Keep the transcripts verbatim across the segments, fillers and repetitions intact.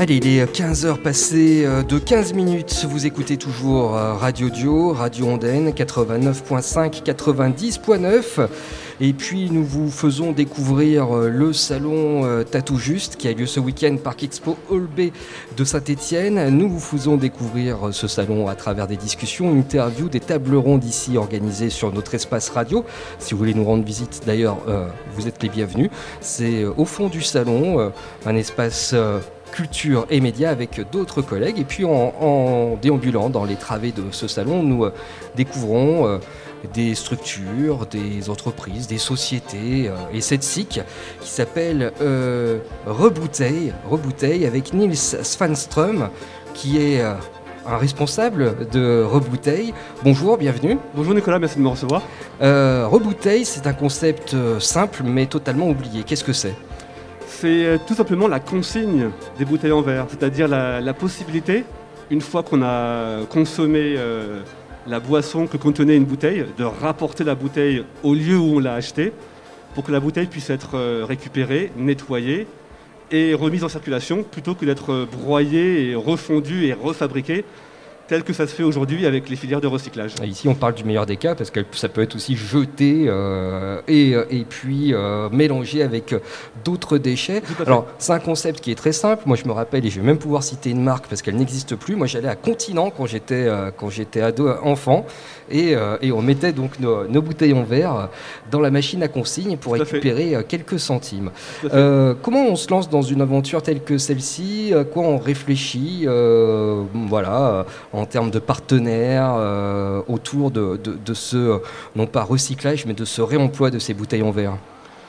Allez, il est quinze heures passées de quinze minutes, vous écoutez toujours Radio Dio, Radio Ondaine, quatre-vingt-neuf virgule cinq, quatre-vingt-dix virgule neuf. Et puis nous vous faisons découvrir le salon Tatou Juste qui a lieu ce week-end Parc Expo Hall B de Saint-Étienne. Nous vous faisons découvrir ce salon à travers des discussions, interviews, des tables rondes ici organisées sur notre espace radio. Si vous voulez nous rendre visite d'ailleurs, euh, vous êtes les bienvenus. C'est au fond du salon, euh, un espace... Euh, culture et médias avec d'autres collègues. Et puis en, en déambulant dans les travées de ce salon, nous euh, découvrons euh, des structures, des entreprises, des sociétés euh, et cette S I C qui s'appelle euh, Rebouteille, Rebouteille avec Nils Svanström qui est euh, un responsable de Rebouteille. Bonjour, bienvenue. Bonjour Nicolas, merci de me recevoir. Euh, Rebouteille, c'est un concept simple mais totalement oublié. Qu'est-ce que c'est ? C'est tout simplement la consigne des bouteilles en verre, c'est-à-dire la, la possibilité, une fois qu'on a consommé euh, la boisson que contenait une bouteille, de rapporter la bouteille au lieu où on l'a achetée, pour que la bouteille puisse être euh, récupérée, nettoyée et remise en circulation, plutôt que d'être broyée et refondue et refabriquée, tel que ça se fait aujourd'hui avec les filières de recyclage. Ici, on parle du meilleur des cas parce que ça peut être aussi jeté euh, et, et puis euh, mélangé avec d'autres déchets. Alors, c'est un concept qui est très simple. Moi, je me rappelle, et je vais même pouvoir citer une marque parce qu'elle n'existe plus. Moi, j'allais à Continent quand j'étais, euh, quand j'étais ado, enfant, et, euh, et on mettait donc nos, nos bouteilles en verre dans la machine à consigne pour récupérer fait. quelques centimes. Euh, comment on se lance dans une aventure telle que celle-ci ? À quoi on réfléchit euh, Voilà. En termes de partenaires euh, autour de, de, de ce, non pas recyclage, mais de ce réemploi de ces bouteilles en verre.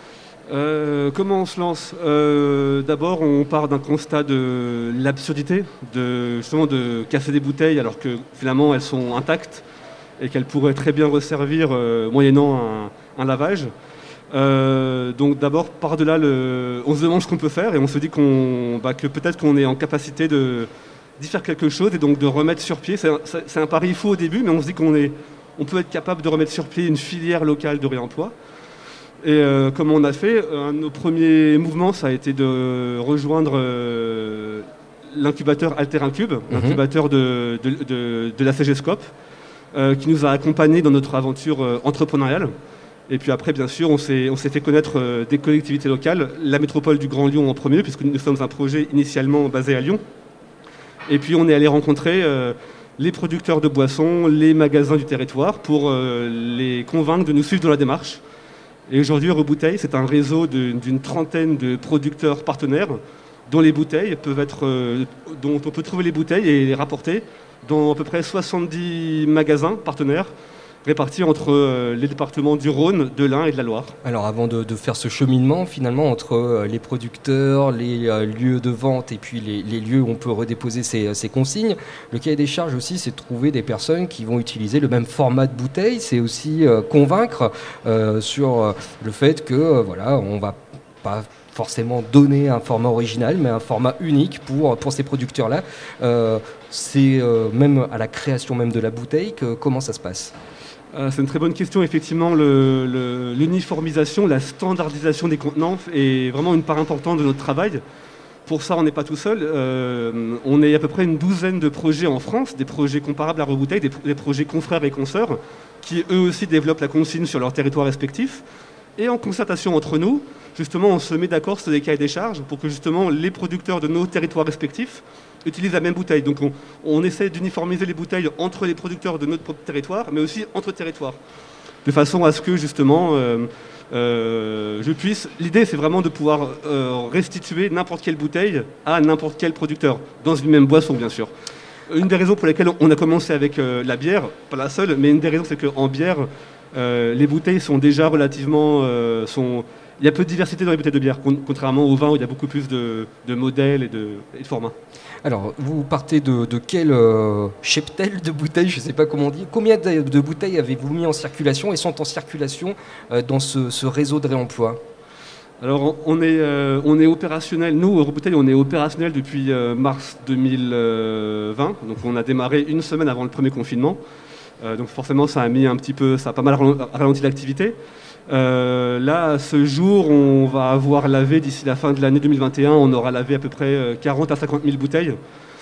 Euh, comment on se lance euh, D'abord, on part d'un constat de l'absurdité, de, justement de casser des bouteilles alors que finalement elles sont intactes et qu'elles pourraient très bien resservir euh, moyennant un, un lavage. Euh, donc d'abord, par-delà, le, on se demande ce qu'on peut faire et on se dit qu'on, bah, que peut-être qu'on est en capacité de... d'y faire quelque chose et donc de remettre sur pied. C'est un, c'est un pari fou au début, mais on se dit qu'on est, on peut être capable de remettre sur pied une filière locale de réemploi. Et euh, comme on a fait, un de nos premiers mouvements, ça a été de rejoindre euh, l'incubateur Alter-Incube, mmh. l'incubateur de, de, de, de la C G Scope, euh, qui nous a accompagnés dans notre aventure euh, entrepreneuriale. Et puis après, bien sûr, on s'est, on s'est fait connaître euh, des collectivités locales, la métropole du Grand Lyon en premier, puisque nous sommes un projet initialement basé à Lyon. Et puis on est allé rencontrer euh, les producteurs de boissons, les magasins du territoire pour euh, les convaincre de nous suivre dans la démarche. Et aujourd'hui, Rebouteille, c'est un réseau de, d'une trentaine de producteurs partenaires dont les bouteilles peuvent être, euh, dont on peut trouver les bouteilles et les rapporter dans à peu près soixante-dix magasins partenaires répartis entre euh, les départements du Rhône, de l'Ain et de la Loire. Alors avant de, de faire ce cheminement finalement entre euh, les producteurs, les euh, lieux de vente et puis les, les lieux où on peut redéposer ces, ces consignes, le cahier des charges aussi c'est de trouver des personnes qui vont utiliser le même format de bouteille, c'est aussi euh, convaincre euh, sur euh, le fait que euh, voilà, on va pas forcément donner un format original, mais un format unique pour, pour ces producteurs-là. Euh, c'est euh, même à la création même de la bouteille, que, comment ça se passe ? Euh, c'est une très bonne question. Effectivement, le, le, l'uniformisation, la standardisation des contenants est vraiment une part importante de notre travail. Pour ça, on n'est pas tout seul. Euh, on est à peu près une douzaine de projets en France, des projets comparables à Rebouteille, des, des projets confrères et consoeurs, qui eux aussi développent la consigne sur leur territoire respectif. Et en concertation entre nous, justement, on se met d'accord sur des cahiers des charges pour que justement les producteurs de nos territoires respectifs utilisent la même bouteille. Donc on, on essaie d'uniformiser les bouteilles entre les producteurs de notre propre territoire, mais aussi entre territoires, de façon à ce que justement euh, euh, je puisse... L'idée, c'est vraiment de pouvoir euh, restituer n'importe quelle bouteille à n'importe quel producteur, dans une même boisson, bien sûr. Une des raisons pour lesquelles on a commencé avec euh, la bière, pas la seule, mais une des raisons, c'est qu'en bière, euh, les bouteilles sont déjà relativement... Euh, sont... Il y a peu de diversité dans les bouteilles de bière, contrairement au vin où il y a beaucoup plus de, de modèles et de, et de formats. Alors, vous partez de, de quel euh, cheptel de bouteilles, je ne sais pas comment on dit. Combien de, de bouteilles avez-vous mis en circulation et sont en circulation euh, dans ce, ce réseau de réemploi ? Alors, on est, euh, on est opérationnel, nous, Rebouteille, on est opérationnel depuis euh, mars deux mille vingt. Donc, on a démarré une semaine avant le premier confinement. Euh, donc, forcément, ça a mis un petit peu, ça a pas mal ralenti l'activité. Euh, là, à ce jour, on va avoir lavé, d'ici la fin de l'année deux mille vingt et un, on aura lavé à peu près quarante à cinquante mille bouteilles.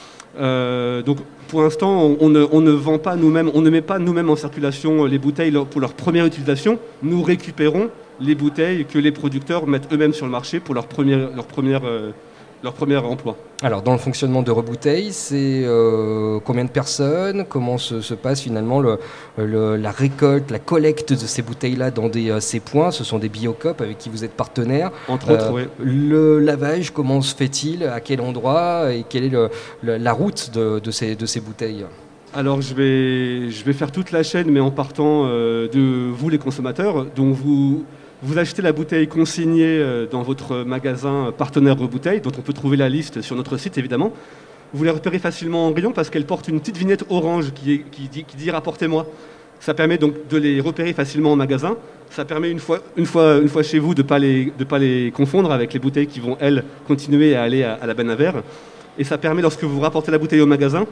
Euh, donc pour l'instant, on, on, ne, on ne vend pas nous-mêmes, on ne met pas nous-mêmes en circulation les bouteilles pour leur première utilisation. Nous récupérons les bouteilles que les producteurs mettent eux-mêmes sur le marché pour leur premier, leur première, euh, leur premier emploi. Alors dans le fonctionnement de Rebouteille, c'est euh, combien de personnes? Comment se, se passe finalement le, le, la récolte, la collecte de ces bouteilles-là dans des, euh, ces points? Ce sont des Biocoop avec qui vous êtes partenaire. Entre autres, oui. Le lavage, comment se fait-il? À quel endroit? Et quelle est le, le, la route de, de, ces, de ces bouteilles? Alors je vais, je vais faire toute la chaîne, mais en partant euh, de vous les consommateurs. Donc vous... Vous achetez la bouteille consignée dans votre magasin partenaire Rebouteille, dont on peut trouver la liste sur notre site évidemment. Vous les repérez facilement en rayon parce qu'elle porte une petite vignette orange qui, est, qui, dit, qui dit « rapportez-moi ». Ça permet donc de les repérer facilement en magasin. Ça permet une fois, une fois, une fois chez vous de ne pas, pas les confondre avec les bouteilles qui vont, elles, continuer à aller à, à la benne à verre. Et ça permet, lorsque vous rapportez la bouteille au magasin,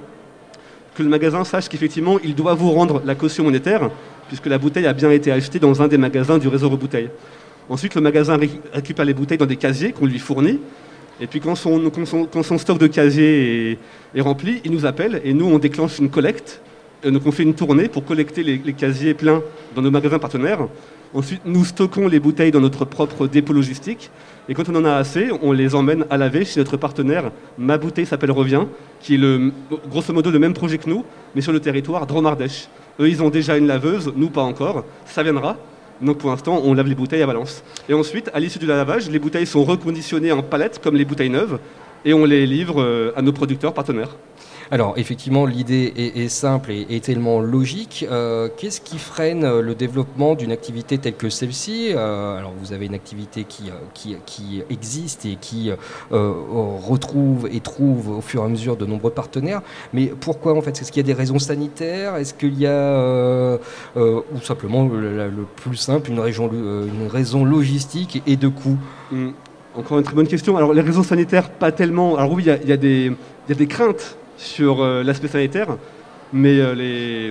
que le magasin sache qu'effectivement, il doit vous rendre la caution monétaire, puisque la bouteille a bien été achetée dans un des magasins du réseau Rebouteille. Ensuite, le magasin récupère les bouteilles dans des casiers qu'on lui fournit. Et puis, quand son, quand son, quand son stock de casiers est, est rempli, il nous appelle et nous, on déclenche une collecte. Et donc, on fait une tournée pour collecter les, les casiers pleins dans nos magasins partenaires. Ensuite, nous stockons les bouteilles dans notre propre dépôt logistique. Et quand on en a assez, on les emmène à laver chez notre partenaire. Ma bouteille s'appelle Revient, qui est le, grosso modo le même projet que nous, mais sur le territoire Drôme-Ardèche. Eux, ils ont déjà une laveuse, nous pas encore. Ça viendra. Donc pour l'instant, on lave les bouteilles à Valence. Et ensuite, à l'issue du lavage, les bouteilles sont reconditionnées en palettes, comme les bouteilles neuves, et on les livre à nos producteurs partenaires. Alors effectivement, l'idée est, est simple et, et tellement logique. Euh, qu'est-ce qui freine le développement d'une activité telle que celle-ci? euh, Alors vous avez une activité qui, qui, qui existe et qui euh, retrouve et trouve au fur et à mesure de nombreux partenaires. Mais pourquoi en fait? Est-ce qu'il y a des raisons sanitaires? Est-ce qu'il y a, euh, euh, ou simplement le, le plus simple, une, région, une raison logistique et de coût? mmh. Encore une très bonne question. Alors les raisons sanitaires, pas tellement. Alors oui, il y, y, y a des craintes sur euh, l'aspect sanitaire, mais euh, les,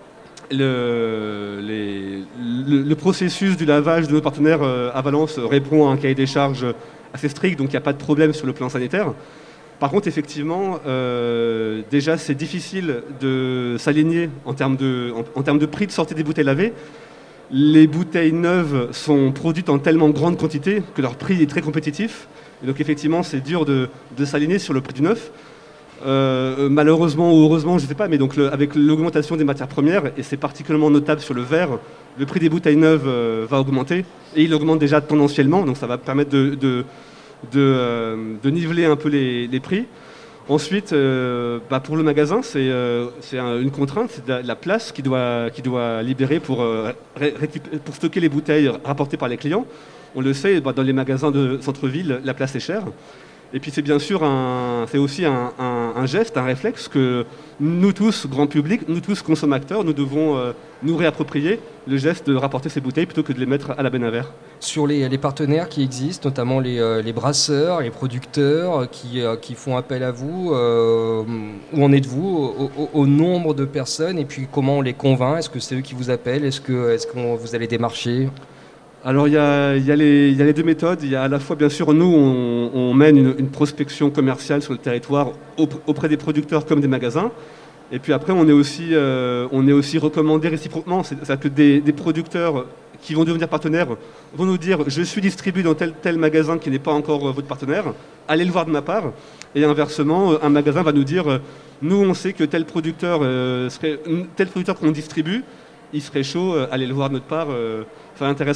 le, les, le, le processus du lavage de nos partenaires euh, à Valence répond à un cahier des charges assez strict, donc il n'y a pas de problème sur le plan sanitaire. Par contre, effectivement, euh, déjà c'est difficile de s'aligner en termes de, en, en termes de prix de sortie des bouteilles lavées. Les bouteilles neuves sont produites en tellement grande quantité que leur prix est très compétitif. Et donc effectivement, c'est dur de, de s'aligner sur le prix du neuf. Euh, malheureusement ou heureusement, je ne sais pas, mais donc le, avec l'augmentation des matières premières, et c'est particulièrement notable sur le verre, le prix des bouteilles neuves euh, va augmenter, et il augmente déjà tendanciellement, donc ça va permettre de, de, de, euh, de niveler un peu les, les prix. Ensuite, euh, bah pour le magasin, c'est euh, un, une contrainte, c'est la, la place qu'il doit, qu'il doit libérer pour, euh, pour stocker les bouteilles rapportées par les clients. On le sait, bah dans les magasins de centre-ville, la place est chère. Et puis c'est bien sûr un, c'est aussi un, un, un geste, un réflexe que nous tous, grand public, nous tous consommateurs, nous devons euh, nous réapproprier le geste de rapporter ces bouteilles plutôt que de les mettre à la benne à verre. Sur les, les partenaires qui existent, notamment les, euh, les brasseurs, les producteurs qui, euh, qui font appel à vous, euh, où en êtes-vous au, au, au nombre de personnes et puis comment on les convainc? Est-ce que c'est eux qui vous appellent? Est-ce que, est-ce que vous allez démarcher? Alors il y, y, y a les deux méthodes. Il y a à la fois, bien sûr, nous, on, on mène une, une prospection commerciale sur le territoire auprès des producteurs comme des magasins. Et puis après, on est aussi, euh, on est aussi recommandé réciproquement. C'est-à-dire que des, des producteurs qui vont devenir partenaires vont nous dire « je suis distribué dans tel, tel magasin qui n'est pas encore votre partenaire, allez le voir de ma part ». Et inversement, un magasin va nous dire « nous, on sait que tel producteur, euh, serait, tel producteur qu'on distribue, il serait chaud, euh, allez le voir de notre part, euh, ça intéressera ».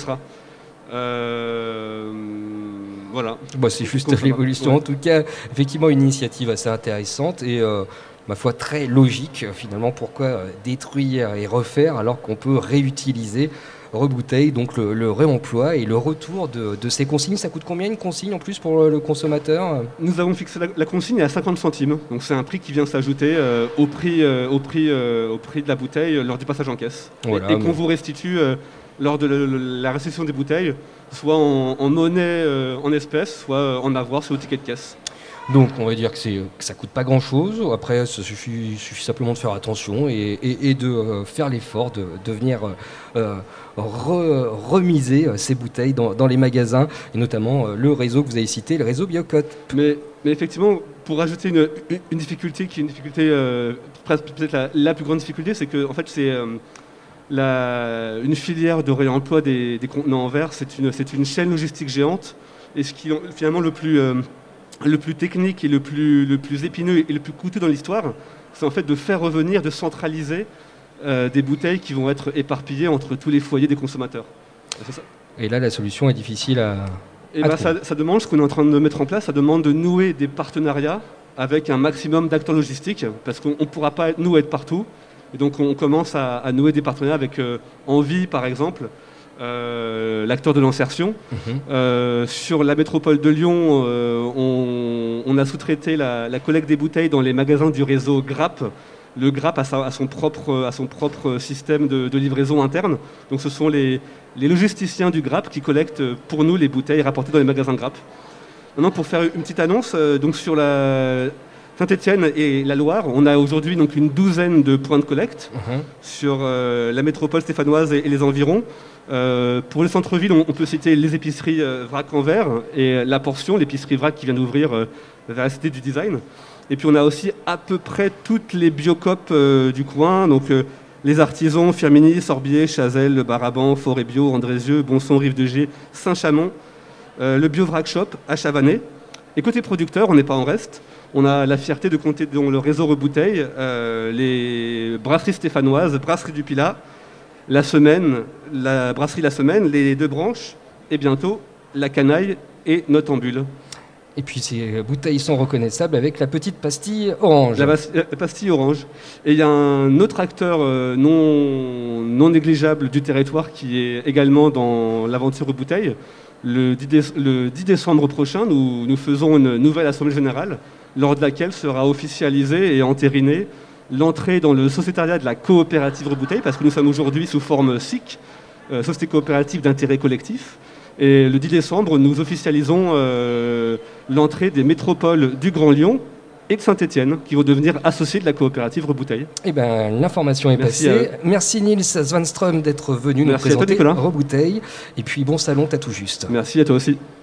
Euh, voilà. Bah, c'est juste l'évolution. Ouais. En tout cas, effectivement, une initiative assez intéressante et euh, ma foi très logique. Finalement, pourquoi détruire et refaire alors qu'on peut réutiliser, rebouteille, donc le, le réemploi et le retour de, de ces consignes. Ça coûte combien une consigne en plus pour le consommateur? Nous avons fixé la, la consigne à cinquante centimes. Donc c'est un prix qui vient s'ajouter euh, au, prix, euh, au, prix, euh, au prix de la bouteille lors du passage en caisse. Voilà, et et qu'on mais... vous restitue euh, lors de le, le, la réception des bouteilles, soit en, en monnaie, euh, en espèces, soit en avoir sur le ticket de caisse. Donc on va dire que, c'est, que ça coûte pas grand-chose. Après, ça suffit, suffit simplement de faire attention et, et, et de euh, faire l'effort de, de venir euh, re, remiser euh, ces bouteilles dans, dans les magasins, et notamment euh, le réseau que vous avez cité, le réseau Biocote. Mais, mais effectivement, pour rajouter une, une difficulté qui est une difficulté, euh, peut-être la, la plus grande difficulté, c'est que en fait, c'est euh, la, une filière de réemploi des, des contenants en verre, c'est une, c'est une chaîne logistique géante. Et ce qui est finalement le plus... Euh, Le plus technique et le plus, le plus épineux et le plus coûteux dans l'histoire, c'est en fait de faire revenir, de centraliser euh, des bouteilles qui vont être éparpillées entre tous les foyers des consommateurs. C'est ça. Et là, la solution est difficile à... Et bah, ça, ça demande, ce qu'on est en train de mettre en place, ça demande de nouer des partenariats avec un maximum d'acteurs logistiques, parce qu'on ne pourra pas, nous, être partout. Et donc on commence à, à nouer des partenariats avec euh, Envie, par exemple, Euh, l'acteur de l'insertion. Mmh. Euh, sur la métropole de Lyon, euh, on, on a sous-traité la, la collecte des bouteilles dans les magasins du réseau Grappe. Le Grappe a, sa, a, son, propre, a son propre système de, de livraison interne. Donc ce sont les, les logisticiens du Grappe qui collectent pour nous les bouteilles rapportées dans les magasins Grappe. Maintenant, pour faire une petite annonce, euh, donc sur la Saint-Étienne et la Loire, on a aujourd'hui donc une douzaine de points de collecte mmh. sur euh, la métropole stéphanoise et, et les environs. Euh, pour le centre-ville, on, on peut citer les épiceries euh, Vrac en verre et la portion, l'épicerie Vrac qui vient d'ouvrir euh, vers la Cité du Design. Et puis on a aussi à peu près toutes les biocopes euh, du coin, donc euh, les artisans, Firmini, Sorbier, Chazelle, Baraban, Forêt Bio, Andrézieux, Bonson, Rive de Gé, Saint-Chamond, euh, le Bio Vrac Shop à Chavanais. Et côté producteur, on n'est pas en reste. On a la fierté de compter dans le réseau Rebouteille euh, les brasseries stéphanoises, Brasserie du Pilat, La Semaine, la brasserie La Semaine, les deux branches, et bientôt la Canaille et Notambule. Et puis ces bouteilles sont reconnaissables avec la petite pastille orange. La, la pastille orange. Et il y a un autre acteur euh, non, non négligeable du territoire qui est également dans l'aventure Rebouteille. Le dix, dé- le dix décembre prochain, nous, nous faisons une nouvelle assemblée générale, lors de laquelle sera officialisée et entérinée l'entrée dans le sociétariat de la coopérative Rebouteille, parce que nous sommes aujourd'hui sous forme S I C, euh, Société coopérative d'intérêt collectif. Et le dix décembre, nous officialisons euh, l'entrée des métropoles du Grand Lyon et de Saint-Étienne, qui vont devenir associés de la coopérative Rebouteille. Eh ben, l'information est Merci passée. à... Merci Nils Svanström d'être venu Merci nous présenter toi, Rebouteille. Et puis bon salon, t'as tout juste. Merci à toi aussi.